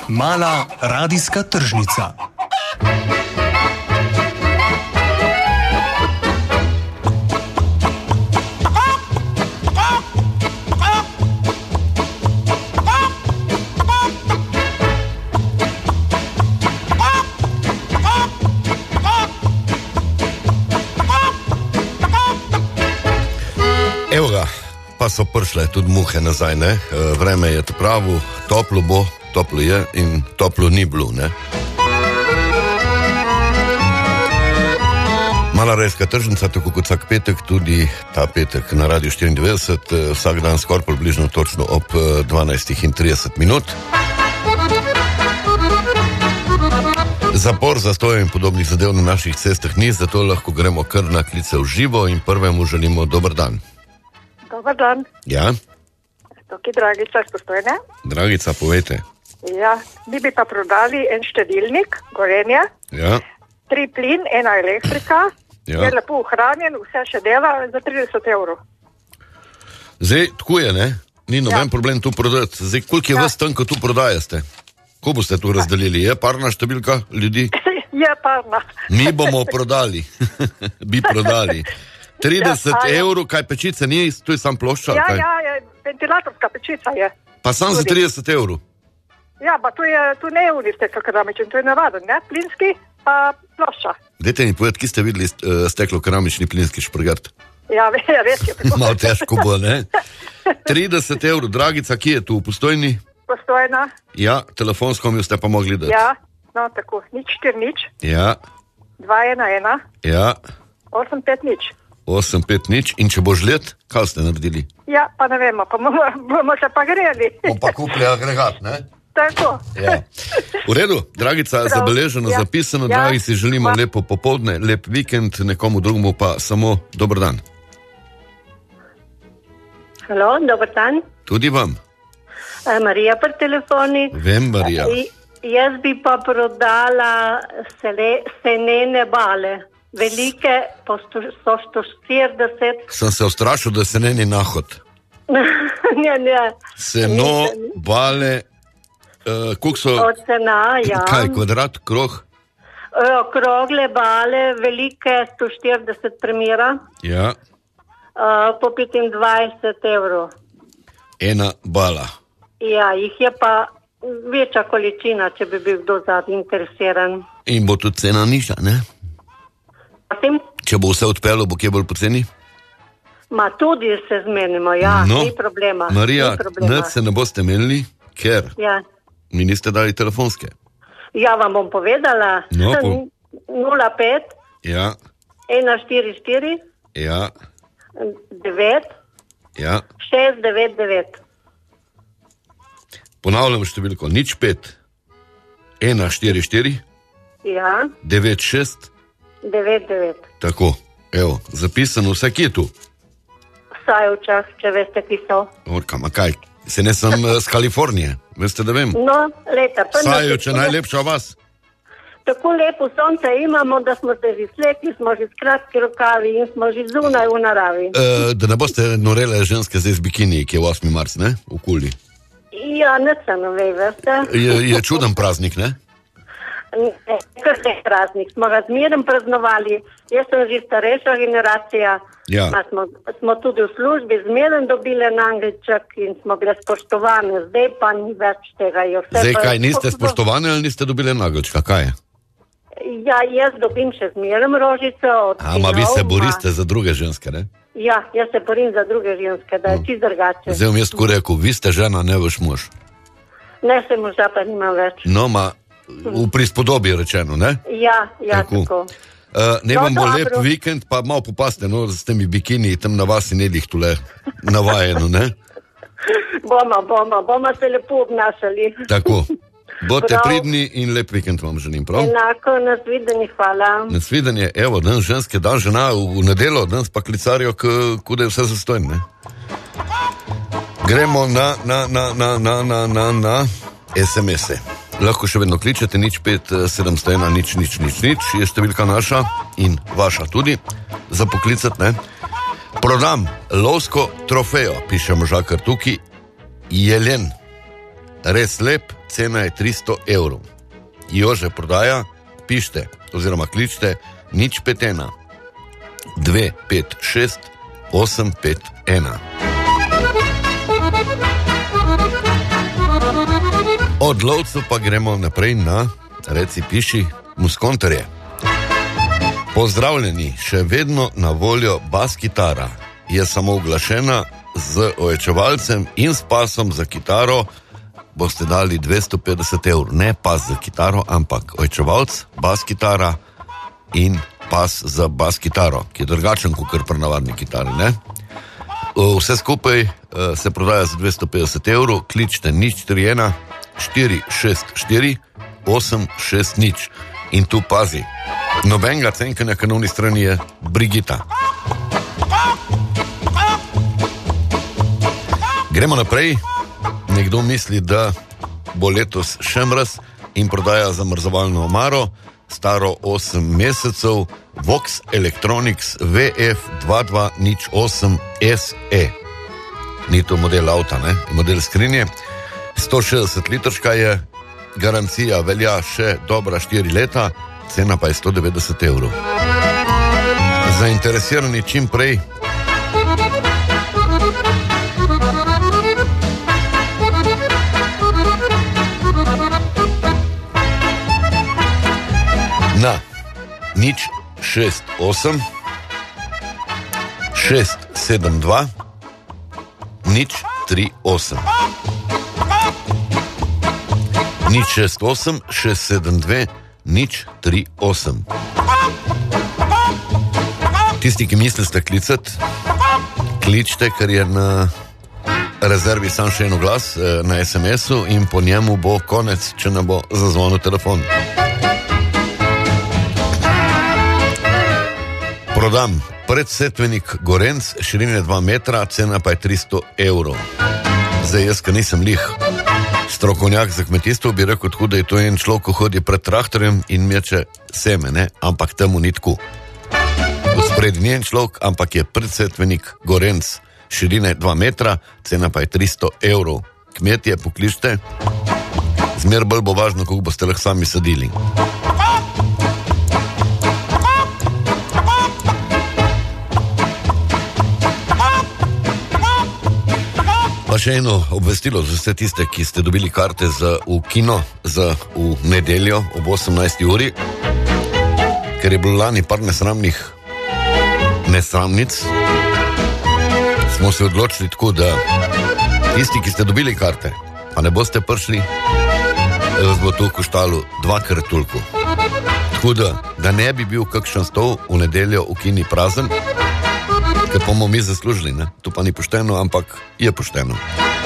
Mala radijska tržnica. Evo ga, pa so prišle tudi muhe nazaj, ne? Vreme je pravo, toplo bo, toplo je in toplo ni bilo, ne? Mala radijska tržnica, tako kot vsak petek, tudi ta petek na Radiu 94, vsak dan skoraj približno točno ob 12:30. Zapor, zastoj in podobnih zadev na naših cestah ni, zato lahko gremo kar na klice v živo in prvemu želimo dober dan. Dobar dan. Ja? Tukaj Dragica, Postojna. Dragica, povejte. Ja, mi bi pa prodali en štedilnik, Gorenje. Ja? 3 plin, 1 elektrika. Ja. Je lepo ohranjen, vse še dela za 30 evrov. Zdaj, tako je, ne? Ni noben problem tu prodati. Zdaj, koliko je vas tam, ko tu prodajate? Ko boste tu razdelili? Je parna številka ljudi? Je parna. Mi bomo prodali. Bi prodali. 30 evrov, kaj pečice ni, tu je sam plošča? Ja, kaj? ja, ventilatorska pečica je. Pa sam za 30 evrov? Ja, pa tu ne je unisteklo-keramičen, to je navaden, ne? Plinski pa plošča. Dajte mi povedati, ki ste videli steklo-keramični plinski šprgart? Ja, res je. Malo težko bo, ne? 30 evrov, Dragica, ki je tu v Postojni? Postojna. Ja, telefonsko mi ste pa mogli dati. Ja, no tako, 040. Ja. 211. Ja. 850. 850 in če boš let, kaj ste naredili? Ja, pa ne vemo, pa bomo se pa greli. Bomo pa kupili agregat, ne? Tako. Ja. V redu, Dragica, zabeleženo, ja. Zapisano, Ja. dragi si želimo lepo popoldne, lep vikend, nekomu drugemu pa samo dober dan. Halo, dober dan. Tudi vam. Marija pri telefoni. Vem, Marija. Jaz bi pa prodala senene bale. Velike, po 140. Sem se ustrašil, da se ne nahod. Ne. Seno, bale, koliko so... Od sena, ja. Kaj, kvadrat, krog? Krogle bale, velike, 140 primera. Ja. Po 25 evrov. Ena bala. Ja, jih je pa večja količina, če bi bil kdo zadnji interesiran. In bo tudi cena nižja, ne? Potem? Če bo vse odpelo, bo kje bolj poceni? Ma tudi se zmenimo, ja, No, ni problema. Marija, Ni problema. nič se ne boste menili, ker Ja. mi niste dali telefonske. Ja, vam bom povedala. No, 05 Ja, 144 ja, 9 ja. 699. Ponavljam številko, 05 144 Ja, 96, 99. tako, evo, zapisano vse, kje je tu? Vsaj včas, če veste, ki so. Orka, ma kaj, se ne sem z Kalifornije, veste, da vem. No, leta. Sajoče, najlepša vas. Tako lepo sonce imamo, da smo se že slekli, smo že s kratki rokavi in smo že zunaj v naravi. Da ne boste norele ženske zdaj z bikini, ki je 8. marc, ne, v Kuli. Ja, ne se ne ve, veste. Je čuden praznik, ne? Ne, kar je praznik, smo ga zmeraj praznovali. Jaz sem že starejša generacija, Ja. smo tudi v službi zmeraj dobili na angelček in smo bile spoštovane, zdaj pa ni več tega. Zdaj kaj, niste spoštovani ali niste dobili nagelčka, kaj je? Ja, jaz dobim še zmeraj rožico od Ma vi se boriste za druge ženske, ne? Ja, jaz se borim za druge ženske, da je čist drugače. Zdaj vam jaz tako rekel, vi ste žena, ne vaš mož. Ne, se moža pa nimam več. No, v prispodobi rečeno, ne? Ja, tako. Ne No, vam bo dobro. lep vikend, pa malo popaste, no, s temi bikini tam na vas in nedih tule navajeno, ne? Bomo se lepo obnašali. Tako. Bodite Prav. pridni in lep vikend vam želim, prav? Enako, nasvidenje, hvala. Nasvidenje, evo, dan ženske, dan žena, v nedelo, danes pa klicarijo, ko da je vse zastojno, ne? Gremo na SMS-e. Lahko še vedno kličete, 05 701 000, je številka naša in vaša tudi, za poklicati, ne? Prodam lovsko trofejo, piše možakar tukaj, jelen. res lep, cena je 300 evrov. Jože prodaja, pišite oziroma kličite 051 256 851. Od lovcev pa gremo naprej na, reci piši, muskonterje. Pozdravljeni, še vedno na voljo bas kitara. Je samo uglašena z ojačevalcem in s pasom za kitaro. Boste dali 250 evrov, ne pas za kitaro, ampak ojačevalc, bas kitara in pas za bas kitaro, ki je drugačen kot pri navadni kitari, ne? Vse skupaj se prodaja za 250 evrov, kličite 041 464 860 in tu pazi, nobenega cenkanja kanovni strani je Brigita. Gremo naprej. Nekdo misli, da bo letos še mraz in prodaja zamrzovalno omaro, staro 8 mesecev, Vox Electronics VF2208 SE. Ni to model avta, ne? Model skrinje. 160 litrška je, garancija velja še dobra 4 leta, cena pa je 190 evrov. Zainteresirani čim prej. Na 068 672 038. 068 672 038. Tisti, ki mislite klicati, kličite, ker je na rezervi sam še eno glas na SMS-u in po njemu bo konec, če ne bo zazvonil telefon. Prodam predsetvenik Gorenc, širine 2 metra, cena pa je 300 evrov. Zdaj jaz, ker nisem lih strokovnjak za kmetijstvo, bi rekel tako, da je to en človek, ko hodi pred traktorjem in meče seme, ne? Ampak temu ni tako. Spred njen človek, ampak je predsetvenik Gorenc, širine 2 metra, cena pa je 300 evrov. Kmetje, pokličite, zmer bolj bo važno, kako boste lahko sami sadili. Pa še eno obvestilo za vse tiste, ki ste dobili karte v kino v nedeljo ob 18. uri, ker je bilo lani par nesramnic, smo se odločili tako, da tisti, ki ste dobili karte, pa ne boste prišli, vas bo to koštalo 2-krat toliko. Tako da ne bi bil kakšen stol v nedeljo v kini prazen, ker bomo mi zaslužili, ne? To pa ni pošteno, ampak je pošteno.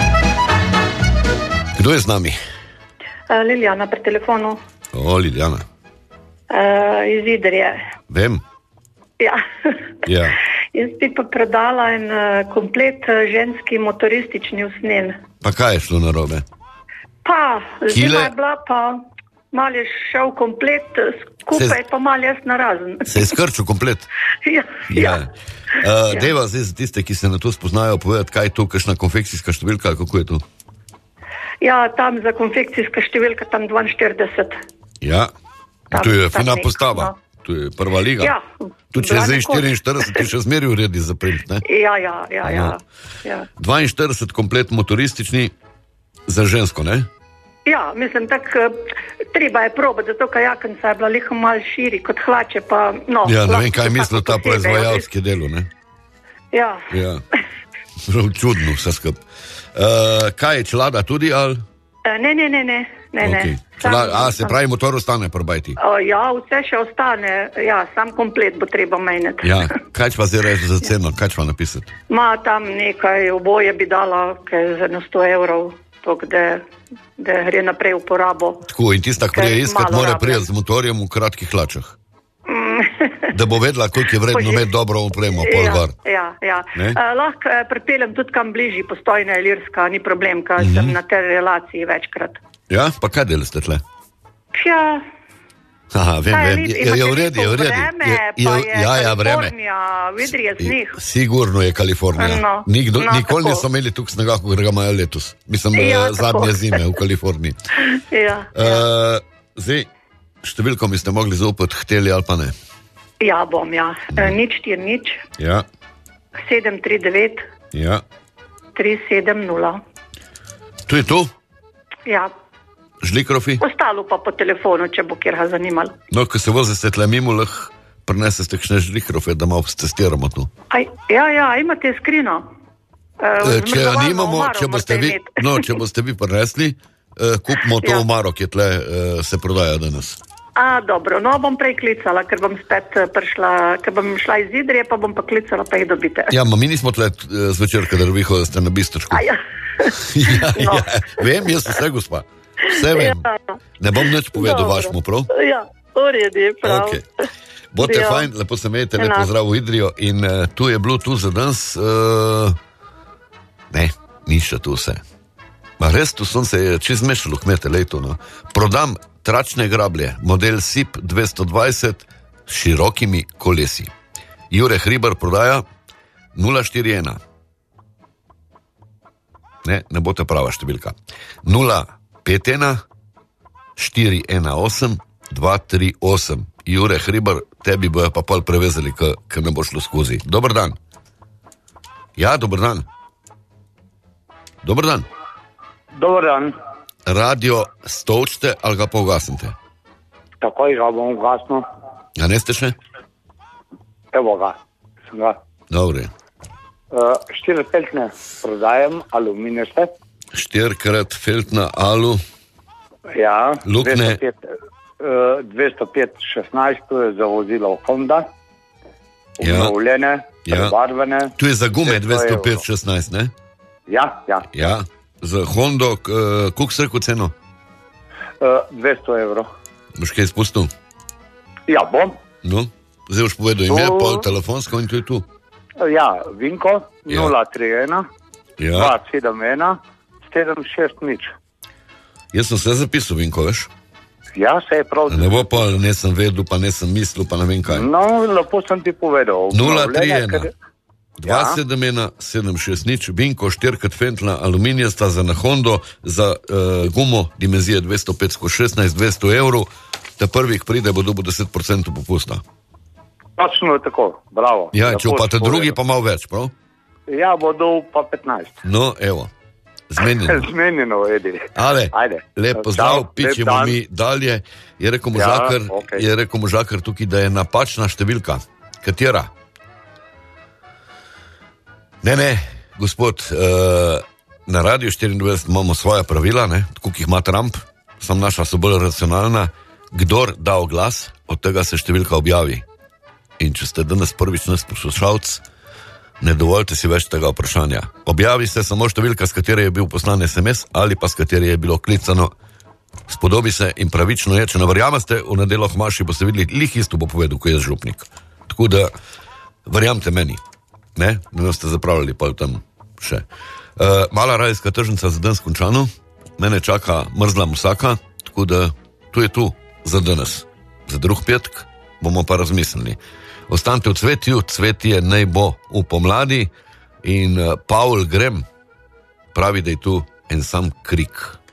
Kdo je z nami? Liljana pri telefonu. O, Liljana. Iz Idrije. Vem. Ja. Ja. Jaz bi pa predala en komplet ženski motoristični usnjen. Pa kaj je šlo narobe? Pa, zima je bila, pa mal je šel komplet skupaj, pa mal jaz narazen. Se je skrčil komplet? Ja. Deva zdaj za tiste, ki se na to spoznajo, povedati, kaj je to, kakšna konfekcijska številka, kako je to? Ja, tam za konfekcijska številka, tam 42. Ja, to je fina postava. To je prva liga. Ja. Tu če zdaj 44, ti še zmeri uredi za print, ne? Ja. 42 komplet motoristični za žensko, ne? Ja, mislim, tako treba je probati, zato kajakenca je bila liho malo širi kot hlače, pa no. Ja, ne vem, kaj misli ta proizvajalski delu, ne? Ja. Čudno vse skup. Kaj je čelada tudi, ali? Ne. Okay. Se pravi, motor ostane probajti? Ja, vse še ostane, ja, sam komplet bo treba menjati. Ja, kaj pa zdaj reči za ceno, kaj pa napisati? Ma tam nekaj oboje bi dala, kaj za 100 evrov, da gre naprej v porabo. Tako, in tista, ki je iskat, mora prijeti z motorjem v kratkih hlačah. Da bo vedela, koliko je vredno imeti dobro opremo, pol gor. Ja. Lahko pripeljem tudi kam bližji, Postojna, Ilirska, ni problem, ker sem na tej relaciji večkrat. Ja, pa kaj delate tle? Ja, Aha, vem. Je v redu. Vreme. V Idriji je sneh. Sigurno je Kalifornija. Nikoli niso imeli tukaj snega, kot ga imajo letos. Mislim, zadnje zime v Kaliforniji. Zdaj, številko mi ste mogli zaupati, hteli ali pa ne? Ja, bom, ja. 040 Ja. 739 Ja. 370. Tu je to? Ja. Žlikrofi? Ostalo pa po telefonu, če bo kjer ga zanimal. No, ko se vozite tle mimo, lahko prinesete kakšne žlikrofe, da malo testiramo tu. Ja, imate skrino. Če jo nimamo, če boste vi prinesli, kupimo to omaro, ki je tle se prodaja danes. Dobro, no bom prej klicala, ker bom spet prišla, ker bom šla iz Idrije, pa bom pa klicala, pa jih dobite. Ja, mi nismo tle zvečer, kadar vi hodite na Bistrčku. Vem, jaz vse, gospa. Vse vem. Ne bom nič povedal vašmu, prav? Ja, uredi, prav. Bote fajn, lepo se imejte, lepo zdrav v Idrijo in tu je bilo tu za danes, ne, ni še tu vse. Ma res, tu sem se čez mešalo kmete leto, no. Prodam tračne grablje, model SIP 220 s širokimi kolesi. Jure Hribar prodaja 041. Ne bo te prava številka. 051 418 238. Jure Hribar, tebi bojo pa pol prevezali, ker ne bo šlo skozi. Dobar dan. Ja, dobar dan. Dobar dan. Dobar dan. Radio stolčite ali ga pa ugasnite? Takoj ga bom ugasnil. Ja, ne ste še? Evo ga, sem ga. Dobre. 4 feltne prodajam, aluminijaste. 4x feltna alu. Ja. Lukne. 205-16, to je za vozilo Honda. Obnovljene, prebarvene. Tu je za gume 205-16, ne? Ja. Ja. Za Hondo, koliko se reko ceno? 200 evrov. Boš kaj izpustil? Ja, bom. No, zdaj boš povedal ime, pol telefonsko in to je tu. Ja, Vinko, 031 271 760. Jaz sem se zapisal, Vinko, veš? Ja, se je prav. Ne bo pa, nesem vedel, pa nesem mislil, pa ne vem kaj. No, lepo sem ti povedal. 031 271 760, Vinko, 4x fentla, aluminijasta za na Hondo, za gumo, dimenzije 205/16, 200 evrov, te prvih pride, bo dobil 10% popusta. Točno je tako, bravo. Ja, če pa te drugi pa malo več, prav? Ja, bodo pa 15. No, evo, zmenjeno. Zmenjeno, Edi. Ale, lep pozdrav, pičemo mi dalje. Je rekel možakar tukaj, da je napačna številka. Katera? Ne, gospod, na Radio 24 imamo svoja pravila, tako ki jih ima Trump, sam naša so bolj racionalna. Kdor da oglas, od tega se številka objavi. In če ste danes prvič nas poslušalc, ne dovolite si več tega vprašanja. Objavi se samo številka, s katere je bil poslan SMS ali pa s katere je bilo klicano. Spodobi se in pravično je, če ne verjamete, v nedeljo Hmaši boste videli, lih isto bo povedal, ko je župnik. Tako da, verjamte meni. Ne ste zapravljali pa tam še. Mala radijska tržnica za danes končano, mene čaka mrzla musaka, tako da tu je tu za danes. Za drug petk bomo pa razmislili. Ostanite v cvetju, cvetje naj bo v pomladi in Paul Grem pravi, da je tu en sam krik.